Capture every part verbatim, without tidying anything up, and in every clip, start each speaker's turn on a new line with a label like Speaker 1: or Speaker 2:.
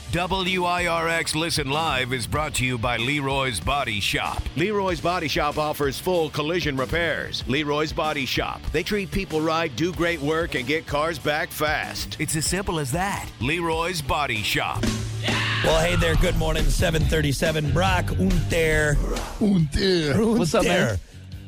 Speaker 1: W I R X Listen Live is brought to you by Leroy's Body Shop. Leroy's Body Shop offers full collision repairs. Leroy's Body Shop. They treat people right, do great work, and get cars back fast. It's as simple as that. Leroy's Body Shop.
Speaker 2: Well, hey there. Good morning. seven thirty-seven. Brock Unter.
Speaker 3: Unter.
Speaker 2: What's up, man?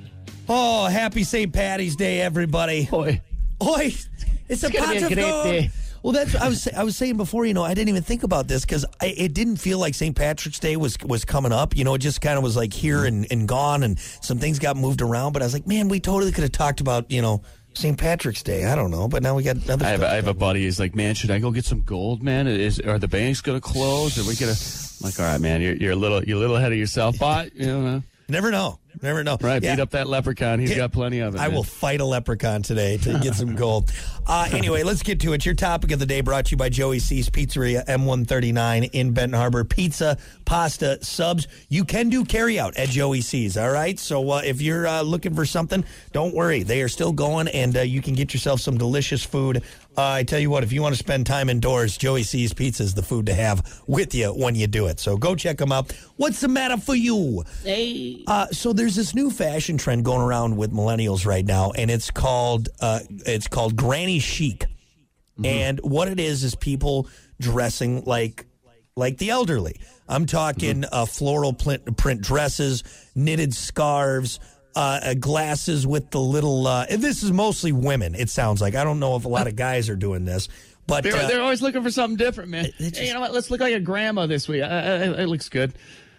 Speaker 2: Oh, happy Saint Patty's Day, everybody.
Speaker 3: Oi.
Speaker 2: Oi. It's, it's a
Speaker 3: going to be a great day.
Speaker 2: Well, that's I was I was saying before. You know, I didn't even think about this because it didn't feel like Saint Patrick's Day was was coming up. You know, it just kind of was like here and, and gone, and some things got moved around. But I was like, man, we totally could have talked about, you know, Saint Patrick's Day. I don't know, but now we got other
Speaker 3: I have,
Speaker 2: stuff.
Speaker 3: I have a buddy who's like, man, should I go get some gold, man? Is are the banks going to close? Are we going to? I'm like, all right, man, you're you're a little you're a little ahead of yourself, but you know.
Speaker 2: Never know. Never know.
Speaker 3: Right,
Speaker 2: yeah.
Speaker 3: beat up that leprechaun. He's
Speaker 2: Yeah.
Speaker 3: got plenty of it.
Speaker 2: I
Speaker 3: man.
Speaker 2: will fight a leprechaun today to get some gold. Uh, anyway, let's get to it. Your topic of the day brought to you by Joey C's Pizzeria, M one thirty-nine in Benton Harbor. Pizza, pasta, subs. You can do carryout at Joey C's, all right? So uh, if you're uh, looking for something, don't worry. They are still going, and uh, you can get yourself some delicious food. Uh, I tell you what, if you want to spend time indoors, Joey C's Pizza is the food to have with you when you do it. So go check them out. What's the matter for you?
Speaker 4: Hey.
Speaker 2: Uh, so there's this new fashion trend going around with millennials right now, and it's called uh, it's called granny chic. Mm-hmm. And what it is is people dressing like like the elderly. I'm talking mm-hmm. uh, floral print, print dresses, knitted scarves. Uh, glasses with the little, uh, and this is mostly women, it sounds like. I don't know if a lot of guys are doing this, but
Speaker 3: They're,
Speaker 2: uh,
Speaker 3: they're always looking for something different, man.
Speaker 2: Just,
Speaker 3: hey, you know what? Let's look like a grandma this week. I, I, it looks good.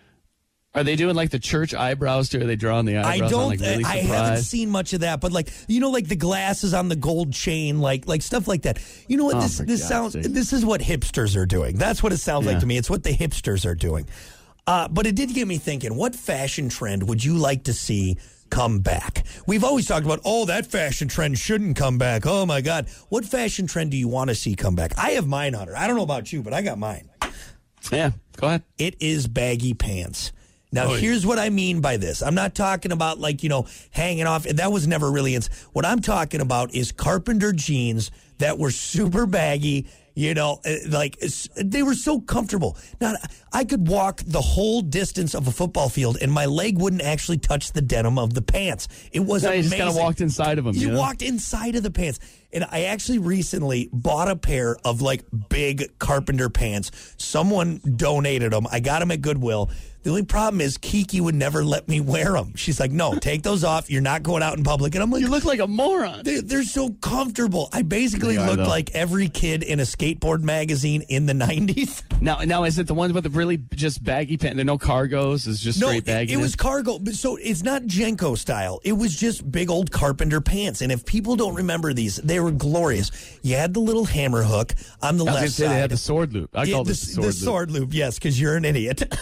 Speaker 3: Are they doing like the church eyebrows too? Are they drawing the eyebrows?
Speaker 2: I don't.
Speaker 3: On, like, really
Speaker 2: I haven't seen much of that, but like you know, like the glasses on the gold chain, like like stuff like that. You know what?
Speaker 3: Oh,
Speaker 2: this
Speaker 3: for
Speaker 2: this
Speaker 3: God's
Speaker 2: sounds.
Speaker 3: sake.
Speaker 2: This is what hipsters are doing. That's what it sounds
Speaker 3: Yeah.
Speaker 2: like to me. It's what the hipsters are doing. Uh, but it did get me thinking. What fashion trend would you like to see come back? We've always talked about, oh, that fashion trend shouldn't come back. Oh, my God. What fashion trend do you want to see come back? I have mine, Hunter. I don't know about you, but I got mine.
Speaker 3: Yeah, go ahead.
Speaker 2: It is baggy pants. Now,
Speaker 3: Oh, yeah.
Speaker 2: here's what I mean by this. I'm not talking about, like, you know, hanging off. That was never really in. What I'm talking about is carpenter jeans that were super baggy. You know, uh, like it's- they were so comfortable. Now, I could walk the whole distance of a football field and my leg wouldn't actually touch the denim of the pants. It was
Speaker 3: No, you
Speaker 2: amazing.
Speaker 3: just kind of walked inside of them.
Speaker 2: You
Speaker 3: You know?
Speaker 2: walked inside of the pants. And I actually recently bought a pair of like big carpenter pants. Someone donated them. I got them at Goodwill. The only problem is Kiki would never let me wear them. She's like, no, take those off. You're not going out in public. And I'm like,
Speaker 3: You look like a moron.
Speaker 2: they're, they're so comfortable. I basically
Speaker 3: They are,
Speaker 2: looked
Speaker 3: though.
Speaker 2: like every kid in a skateboard magazine in the nineties.
Speaker 3: Now, now is it the ones with the really just baggy pants? There are no cargos. It's just
Speaker 2: No,
Speaker 3: straight
Speaker 2: it,
Speaker 3: baggy.
Speaker 2: it was cargo. But So it's not Jenko style. It was just big old carpenter pants. And if people don't remember these, they were glorious. You had the little hammer hook on the
Speaker 3: I was
Speaker 2: left
Speaker 3: gonna say
Speaker 2: side.
Speaker 3: they had the sword loop. I
Speaker 2: Yeah,
Speaker 3: call
Speaker 2: the,
Speaker 3: this the sword
Speaker 2: the
Speaker 3: loop.
Speaker 2: sword loop, yes, because you're an idiot.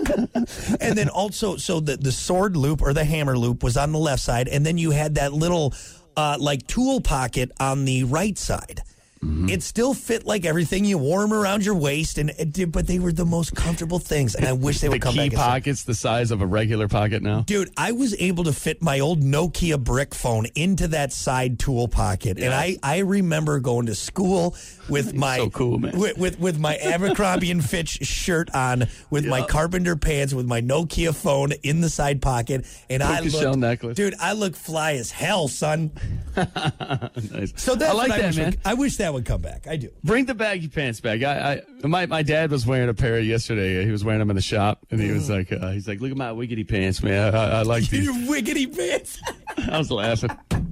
Speaker 2: And then also, so the, the sword loop or the hammer loop was on the left side, and then you had that little uh, like tool pocket on the right side.
Speaker 3: Mm-hmm.
Speaker 2: It still fit like everything. You wore them around your waist, and it did, but they were the most comfortable things. And I wish they
Speaker 3: The
Speaker 2: would come
Speaker 3: key
Speaker 2: back.
Speaker 3: pockets the size of a regular pocket now.
Speaker 2: Dude, I was able to fit my old Nokia brick phone into that side tool pocket, and I, I remember going to school with my
Speaker 3: so cool, man.
Speaker 2: With, with with my Abercrombie and Fitch shirt on, with my
Speaker 3: Yep.
Speaker 2: carpenter pants, with my Nokia phone in the side pocket, and I
Speaker 3: Tortoise
Speaker 2: looked,
Speaker 3: shell necklace.
Speaker 2: dude, I look fly as hell, son.
Speaker 3: Nice.
Speaker 2: So that's
Speaker 3: I like
Speaker 2: what I
Speaker 3: that,
Speaker 2: wish
Speaker 3: man.
Speaker 2: would- I wish that would come back. I do.
Speaker 3: Bring the baggy pants back. I, I my my dad was wearing a pair yesterday. He was wearing them in the shop, and he was like, uh, he's like, look at my wiggity pants, man. I, I like these.
Speaker 2: Your wiggity pants.
Speaker 3: I was laughing.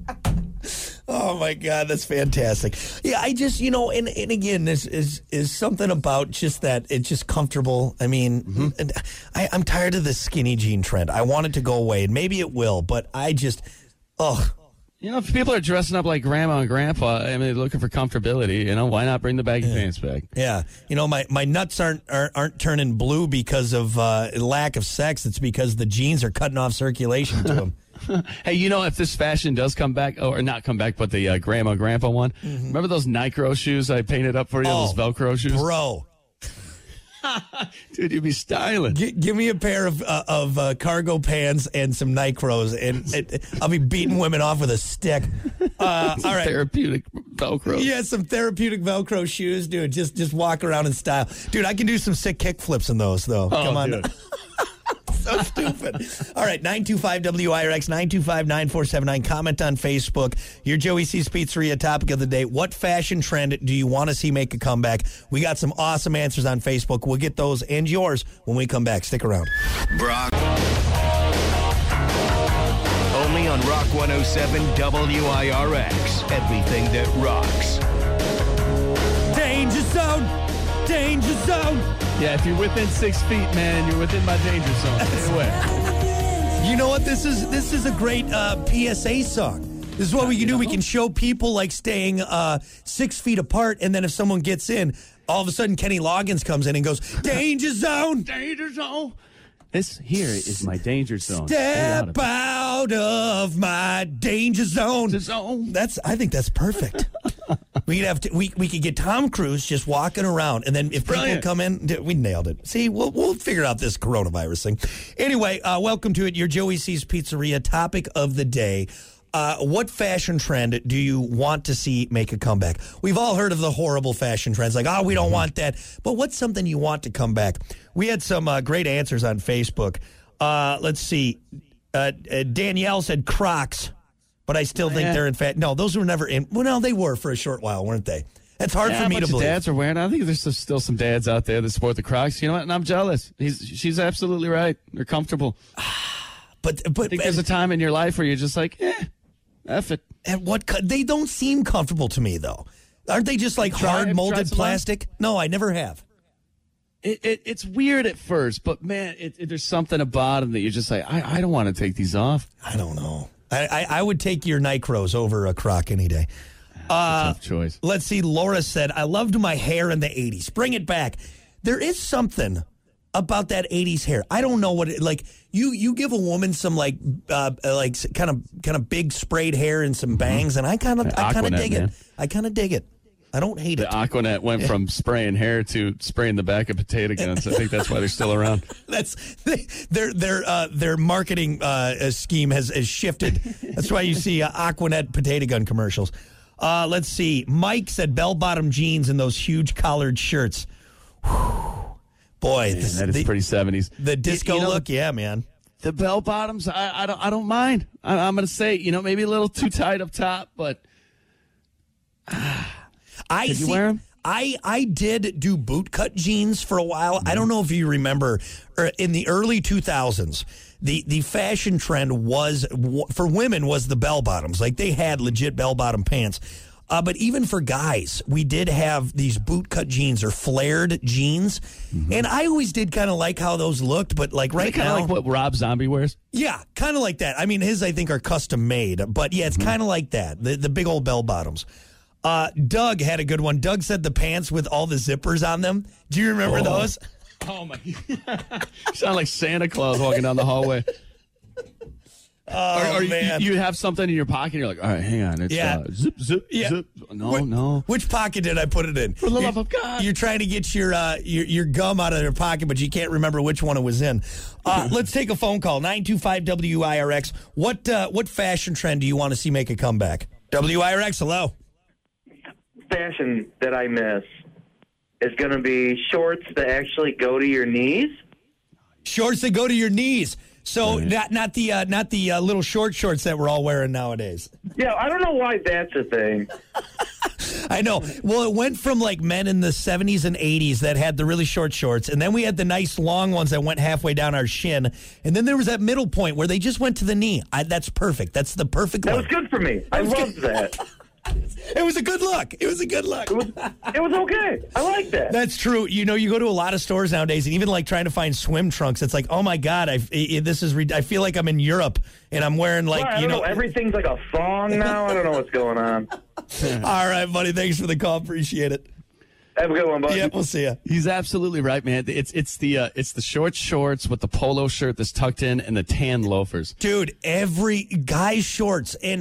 Speaker 2: Oh my God, that's fantastic. Yeah, I just, you know, and, and again, this is is something about just that it's just comfortable. I mean,
Speaker 3: Mm-hmm.
Speaker 2: and I, I'm tired of the skinny jean trend. I want it to go away, and maybe it will, but I just, oh,
Speaker 3: You know, if people are dressing up like grandma and grandpa, I mean, they're looking for comfortability. You know, why not bring the baggy pants back?
Speaker 2: yeah. You know, my, my nuts aren't, aren't aren't turning blue because of uh, lack of sex. It's because the jeans are cutting off circulation to them.
Speaker 3: Hey, you know, if this fashion does come back, or not come back, but the uh, grandma grandpa one, remember those Nycro shoes I painted up for you, those Velcro shoes?
Speaker 2: Bro.
Speaker 3: Dude, you'd be styling.
Speaker 2: G- give me a pair of uh, of uh, cargo pants and some Nycros, and, and I'll be beating women off with a stick. Uh, all right.
Speaker 3: Therapeutic Velcro.
Speaker 2: Yeah, some therapeutic Velcro shoes, dude. Just just walk around in style. Dude, I can do some sick kick flips in those, though.
Speaker 3: Oh,
Speaker 2: Come on.
Speaker 3: dude.
Speaker 2: So stupid. All right, nine two five W I R X, nine two five, nine four seven nine. Comment on Facebook. Your Joey C's Pizzeria topic of the day. What fashion trend do you want to see make a comeback? We got some awesome answers on Facebook. We'll get those and yours when we come back. Stick around.
Speaker 1: Brock. Only on Rock one oh seven W I R X. Everything that rocks.
Speaker 2: Danger zone. Danger zone.
Speaker 3: Yeah, if you're within six feet, man, you're within my danger zone. Stay away.
Speaker 2: You know what? This is this is a great uh, P S A song. This is what we can do. We can show people like staying uh, six feet apart, and then if someone gets in, all of a sudden Kenny Loggins comes in and goes, "Danger zone,
Speaker 3: danger zone." This here is my danger zone.
Speaker 2: Step out of my danger zone.
Speaker 3: zone.
Speaker 2: That's. I think that's perfect. we could have. To, we we could get Tom Cruise just walking around, and then if
Speaker 3: Brilliant.
Speaker 2: people come in, we nailed it. See, we'll we'll figure out this coronavirus thing. Anyway, uh, welcome to it. Your Joey C's Pizzeria topic of the day. Uh, what fashion trend do you want to see make a comeback? We've all heard of the horrible fashion trends, like, oh, we don't want that. But what's something you want to come back? We had some uh, great answers on Facebook. Uh, let's see. Uh, uh, Danielle said Crocs, but I still think
Speaker 3: yeah.
Speaker 2: they're in fact. No, those were never in. Well, no, they were for a short while, weren't they? That's hard
Speaker 3: yeah,
Speaker 2: for me
Speaker 3: a
Speaker 2: to
Speaker 3: bunch
Speaker 2: believe.
Speaker 3: Of dads are wearing. I think there's still some dads out there that sport the Crocs. You know what? And I'm jealous. He's she's absolutely right. They're comfortable.
Speaker 2: but but
Speaker 3: I think there's a time in your life where you're just like, eh. F it.
Speaker 2: And what co- they don't seem comfortable to me though. Aren't they just like
Speaker 3: Try-
Speaker 2: hard
Speaker 3: have you
Speaker 2: molded
Speaker 3: tried some
Speaker 2: plastic? No, I never have.
Speaker 3: It, it it's weird at first, but man, it, it, there's something about them that you're just like, I, I don't want to take these off.
Speaker 2: I don't know. I, I, I would take your Nycros over a Croc any day. Uh,
Speaker 3: Tough choice.
Speaker 2: Let's see. Laura said, I loved my hair in the eighties. Bring it back. There is something about that eighties hair. I don't know what it like. You you give a woman some like uh, like kind of kind of big sprayed hair and some bangs, and I kind of I kind of
Speaker 3: Aquanet,
Speaker 2: dig
Speaker 3: man.
Speaker 2: it. I kind of dig it. I don't hate
Speaker 3: The
Speaker 2: it.
Speaker 3: Aquanet went from spraying hair to spraying the back of potato guns. I think that's why they're still around.
Speaker 2: That's they, their their uh, their marketing uh, scheme has, has shifted. That's why you see uh, Aquanet potato gun commercials. Uh, let's see. Mike said bell bottom jeans and those huge collared shirts. Whew. Boy,
Speaker 3: Man,
Speaker 2: this,
Speaker 3: that is
Speaker 2: the,
Speaker 3: pretty seventies.
Speaker 2: the disco
Speaker 3: You know,
Speaker 2: look, yeah, man.
Speaker 3: The bell bottoms, I, I don't I don't mind. I, I'm going to say, you know, maybe a little too tight up top, but
Speaker 2: I
Speaker 3: Did
Speaker 2: see,
Speaker 3: you wear 'em?
Speaker 2: I I did do bootcut jeans for a while. I don't know if you remember, er, in the early two thousands, the the fashion trend was for women was the bell bottoms. Like they had legit bell bottom pants. Uh, but even for guys, we did have these bootcut jeans or flared jeans,
Speaker 3: Mm-hmm.
Speaker 2: and I always did kind of like how those looked. But like right
Speaker 3: kind
Speaker 2: now,
Speaker 3: of like what Rob Zombie wears.
Speaker 2: yeah, kind of like that. I mean, his I think are custom made, but yeah, it's
Speaker 3: Mm-hmm.
Speaker 2: kind of like that. The the big old bell bottoms. Uh, Doug had a good one. Doug said the pants with all the zippers on them. Do you remember
Speaker 3: Oh.
Speaker 2: those?
Speaker 3: Oh my! You sound like Santa Claus walking down the hallway.
Speaker 2: Oh
Speaker 3: or, or you-
Speaker 2: man,
Speaker 3: You, you have something in your pocket. You're like, all right, hang on. It's
Speaker 2: Yeah.
Speaker 3: uh, zip, zip,
Speaker 2: Yeah.
Speaker 3: zip. No,
Speaker 2: Wh-
Speaker 3: no.
Speaker 2: Which pocket did I put it in?
Speaker 3: For the
Speaker 2: You're-
Speaker 3: love of God.
Speaker 2: You're trying to get your, uh, your your gum out of your pocket, but you can't remember which one it was in. Uh, let's take a phone call. nine two five W I R X. What uh, what fashion trend do you want to see make a comeback? W I R X, hello.
Speaker 4: Fashion that I miss is going to be shorts that actually go to your knees.
Speaker 2: Shorts that go to your knees. So not not the uh, not the uh, little short shorts that we're all wearing nowadays.
Speaker 4: Yeah, I don't know why that's a thing.
Speaker 2: I know. Well, it went from like men in the seventies and eighties that had the really short shorts, and then we had the nice long ones that went halfway down our shin, and then there was that middle point where they just went to the knee. I, that's perfect. That's the perfect
Speaker 4: That
Speaker 2: look.
Speaker 4: was good for me. I loved that.
Speaker 2: It was a good look. It was a good look.
Speaker 4: It was, it was okay. I like that.
Speaker 2: That's true. You know, you go to a lot of stores nowadays, and even like trying to find swim trunks, it's like, oh my god, I this is. I feel like I'm in Europe, and I'm wearing like
Speaker 4: Well, I
Speaker 2: you
Speaker 4: don't
Speaker 2: know.
Speaker 4: know. Everything's like a thong now. I don't know what's going on.
Speaker 2: All right, buddy. Thanks for the call. Appreciate it.
Speaker 4: Have a good one, buddy.
Speaker 2: Yeah, we'll see you.
Speaker 3: He's absolutely right, man. It's it's the uh, it's the short shorts with the polo shirt that's tucked in and the tan loafers.
Speaker 2: Dude, every guy's shorts and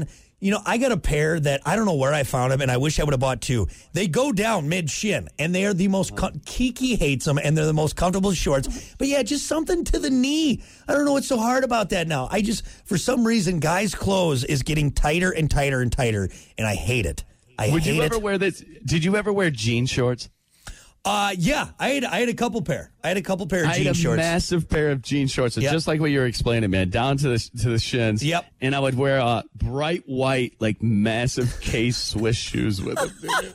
Speaker 2: You know, I got a pair that I don't know where I found them, and I wish I would have bought two. They go down mid-shin, and they are the most... Com- Kiki hates them, and they're the most comfortable shorts. But, yeah, just something to the knee. I don't know what's so hard about that now. I just, for some reason, guys' clothes is getting tighter and tighter and tighter, and I hate it. I
Speaker 3: Would
Speaker 2: hate
Speaker 3: you ever
Speaker 2: it.
Speaker 3: wear this? Did you ever wear jean shorts?
Speaker 2: Uh, yeah, I had I had a couple pair. I had a couple pair of
Speaker 3: I
Speaker 2: jean
Speaker 3: had a
Speaker 2: shorts.
Speaker 3: massive pair of jean shorts,
Speaker 2: Yep.
Speaker 3: just like what you were explaining, man, down to the to the shins.
Speaker 2: Yep.
Speaker 3: And I would wear uh, bright white, like massive K Swiss shoes with them. Dude.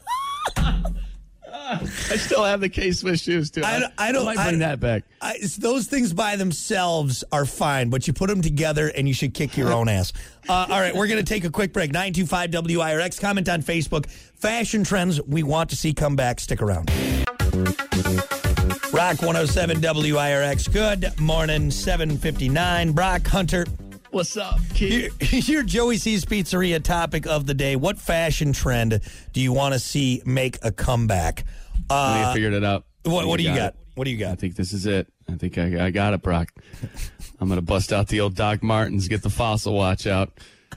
Speaker 3: I still have the K Swiss shoes too.
Speaker 2: I don't- I don't-
Speaker 3: I might bring
Speaker 2: I-
Speaker 3: that back.
Speaker 2: I, it's- those things by themselves are fine, but you put them together and you should kick your own ass. Uh, all right, we're going to take a quick break. nine two five W I R X. Comment on Facebook. Fashion trends we want to see come back. Stick around. Rock one oh seven W I R X. Good morning, seven fifty-nine. Brock Hunter.
Speaker 3: What's up, kid?
Speaker 2: Your, your Joey C's Pizzeria topic of the day. What fashion trend do you want to see make a comeback?
Speaker 3: I think I
Speaker 2: Uh,
Speaker 3: figured it out.
Speaker 2: what, what do you got?
Speaker 3: it.
Speaker 2: What do you
Speaker 3: I
Speaker 2: got?
Speaker 3: think this is it. I think I, I got it, Brock. I'm going to bust out the old Doc Martens, get the fossil watch out.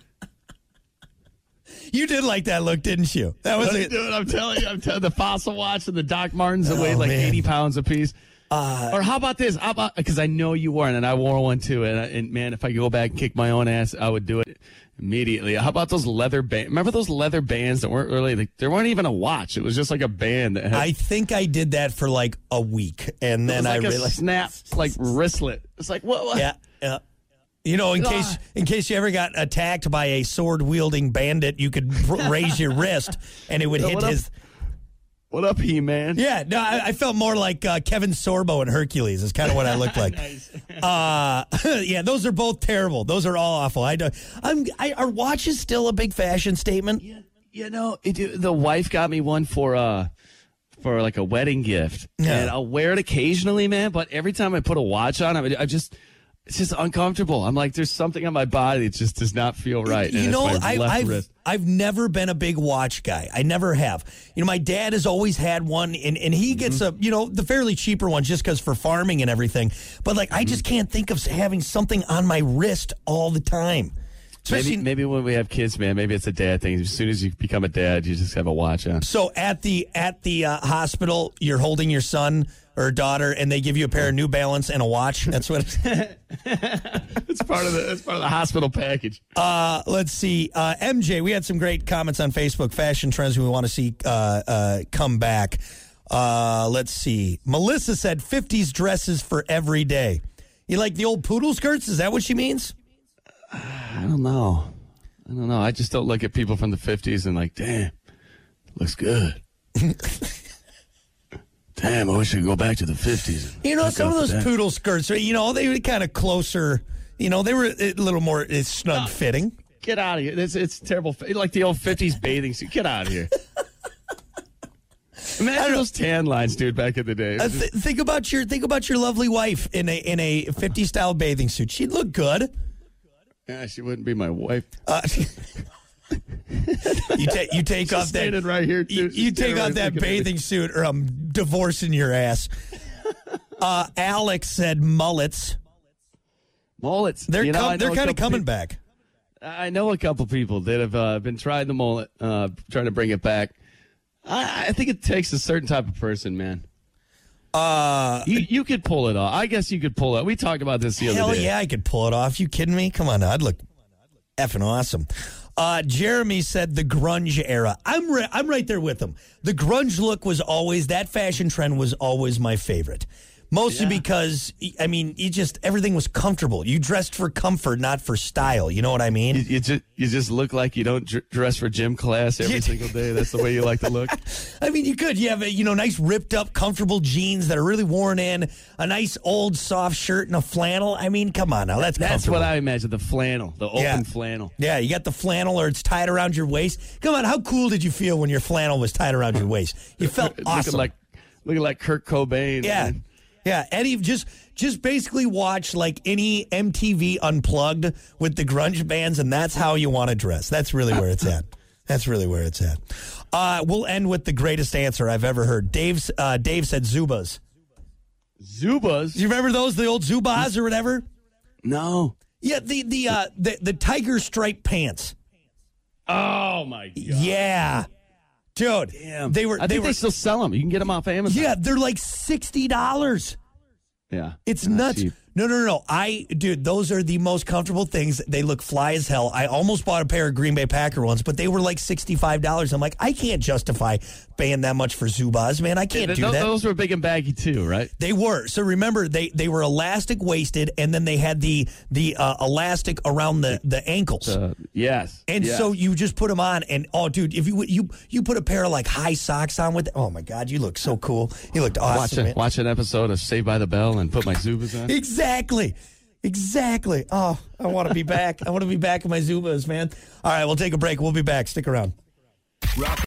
Speaker 2: You did like that look, didn't you? That was it.
Speaker 3: Dude, I'm telling you, I'm telling the fossil watch and the Doc Martens that
Speaker 2: Oh,
Speaker 3: weigh like
Speaker 2: man.
Speaker 3: eighty pounds a piece. Uh, or how about this? How about, because I know you wore it, and I wore one too. And, I- and man, if I could go back and kick my own ass, I would do it immediately. How about those leather bands? Remember those leather bands that weren't really, like, there weren't even a watch. It was just like a band that had
Speaker 2: I think I did that for like a week, and
Speaker 3: it
Speaker 2: then
Speaker 3: was like
Speaker 2: I
Speaker 3: a
Speaker 2: realized,
Speaker 3: snap, like wristlet. It's like, what? what?
Speaker 2: yeah, yeah. You know, in
Speaker 3: Ah.
Speaker 2: case in case you ever got attacked by a sword wielding bandit, you could r- raise your wrist, and it would hit
Speaker 3: What up?
Speaker 2: his.
Speaker 3: What up, He-Man?
Speaker 2: Yeah, no, I, I felt more like uh, Kevin Sorbo in Hercules. Is kind of what I looked like.
Speaker 3: Nice.
Speaker 2: Uh, yeah, those are both terrible. Those are all awful. I don't. I'm. I, are watches still a big fashion statement?
Speaker 3: You, you know, it, the wife got me one for uh for like a wedding gift,
Speaker 2: Yeah.
Speaker 3: and I'll wear it occasionally, man. But every time I put a watch on, I, I just it's just uncomfortable. I'm like, there's something on my body that just does not feel right.
Speaker 2: You
Speaker 3: and
Speaker 2: know,
Speaker 3: it's my
Speaker 2: I,
Speaker 3: left
Speaker 2: I've
Speaker 3: wrist.
Speaker 2: I've never been a big watch guy. I never have. You know, my dad has always had one, and, and he gets
Speaker 3: Mm-hmm.
Speaker 2: a you know the fairly cheaper one just because for farming and everything. But like, I
Speaker 3: Mm-hmm.
Speaker 2: just can't think of having something on my wrist all the time. Especially
Speaker 3: Maybe, maybe when we have kids, man, maybe it's a dad thing. As soon as you become a dad, you just have a watch on.
Speaker 2: so at the at the uh, hospital, you're holding your son or daughter, and they give you a pair of New Balance and a watch. That's what. It's,
Speaker 3: It's part of the it's part of the hospital package.
Speaker 2: Uh, let's see. Uh, M J, we had some great comments on Facebook. Fashion trends we want to see uh, uh, come back. Uh, let's see. Melissa said fifties dresses for every day. You like the old poodle skirts? Is that what she means?
Speaker 3: I don't know. I don't know. I just don't look at people from the fifties and like, damn, looks good. Damn, I wish I could go back to the fifties.
Speaker 2: You know, some of those poodle skirts, you know, they were kind of closer. You know, they were a little more uh, snug fitting.
Speaker 3: Get out of here. It's, it's terrible. Like the old fifties bathing suit. Get out of here. Imagine those tan lines, dude, back in the day. It
Speaker 2: Uh,
Speaker 3: was just-
Speaker 2: th- think about your think about your lovely wife in a in a fifties style bathing suit. She'd look good.
Speaker 3: yeah, she wouldn't be my wife.
Speaker 2: Uh, you take you take off that
Speaker 3: standing right here, too.
Speaker 2: you,
Speaker 3: She's
Speaker 2: you take
Speaker 3: standing
Speaker 2: off
Speaker 3: right
Speaker 2: that
Speaker 3: looking at me.
Speaker 2: bathing suit, or I'm divorcing your ass. Uh, Alex said mullets.
Speaker 3: Mullets.
Speaker 2: They're
Speaker 3: You know,
Speaker 2: com-
Speaker 3: I know
Speaker 2: they're
Speaker 3: a
Speaker 2: kind of
Speaker 3: couple
Speaker 2: coming
Speaker 3: peop-
Speaker 2: back.
Speaker 3: I know a couple people that have uh, been trying the mullet, uh, trying to bring it back. I, I think it takes a certain type of person, man.
Speaker 2: Uh,
Speaker 3: You you could pull it off. I guess you could pull it. We talked about this the
Speaker 2: hell
Speaker 3: other day.
Speaker 2: yeah, I could pull it off. You kidding me? Come on, now. I'd look effing awesome. Uh, Jeremy said the grunge era. I'm ri- I'm right there with him. The grunge look was always that fashion trend was always my favorite. Mostly
Speaker 3: Yeah.
Speaker 2: because I mean, you just everything was comfortable. You dressed for comfort, not for style. You know what I mean?
Speaker 3: You, you just you just look like you don't dr- dress for gym class every
Speaker 2: You-
Speaker 3: single day. That's the way you like to look.
Speaker 2: I mean, you could. You have a, you know nice ripped up, comfortable jeans that are really worn in, a nice old soft shirt and a flannel. I mean, come on now, that's
Speaker 3: That's
Speaker 2: comfortable.
Speaker 3: what I imagine. The flannel, the open
Speaker 2: Yeah.
Speaker 3: flannel.
Speaker 2: Yeah, you got the flannel or it's tied around your waist. Come on, how cool did you feel when your flannel was tied around your waist? You felt
Speaker 3: Looking
Speaker 2: awesome.
Speaker 3: like looking like Kurt Cobain.
Speaker 2: yeah.
Speaker 3: man.
Speaker 2: Yeah, Eddie, just just basically watch like any M T V Unplugged with the grunge bands, and that's how you want to dress. That's really where it's at. That's really where it's at. Uh, we'll end with the greatest answer I've ever heard. Dave's uh, Dave said Zubas.
Speaker 3: Zubas.
Speaker 2: You remember those, the old Zubas or whatever?
Speaker 3: No.
Speaker 2: Yeah, the the uh, the, the tiger stripe pants.
Speaker 3: Oh my god.
Speaker 2: Yeah. Dude,
Speaker 3: Damn.
Speaker 2: they were.
Speaker 3: I
Speaker 2: they
Speaker 3: think
Speaker 2: were,
Speaker 3: they still sell them. You can get them off Amazon.
Speaker 2: Yeah, they're like sixty dollars.
Speaker 3: Yeah.
Speaker 2: It's
Speaker 3: Not
Speaker 2: nuts.
Speaker 3: cheap.
Speaker 2: No, no, no, no. I, dude, those are the most comfortable things. They look fly as hell. I almost bought a pair of Green Bay Packer ones, but they were like sixty-five dollars. I'm like, I can't justify paying that much for Zubaz, man. I can't
Speaker 3: Yeah,
Speaker 2: do
Speaker 3: th-
Speaker 2: that.
Speaker 3: Those were big and baggy too, right?
Speaker 2: They were. So remember, they, they were elastic waisted, and then they had the the uh, elastic around the, the ankles.
Speaker 3: Uh, yes.
Speaker 2: And
Speaker 3: yes.
Speaker 2: so you just put them on, and oh, dude, if you you you put a pair of like high socks on with, oh my god, you look so cool. You looked awesome.
Speaker 3: watch, a,
Speaker 2: man.
Speaker 3: watch an episode of Saved by the Bell and put my Zubas on.
Speaker 2: Exactly. Exactly. Oh, I want to be back. I want to be back in my Zubas, man. All right, we'll take a break. We'll be back. Stick around.
Speaker 1: Rock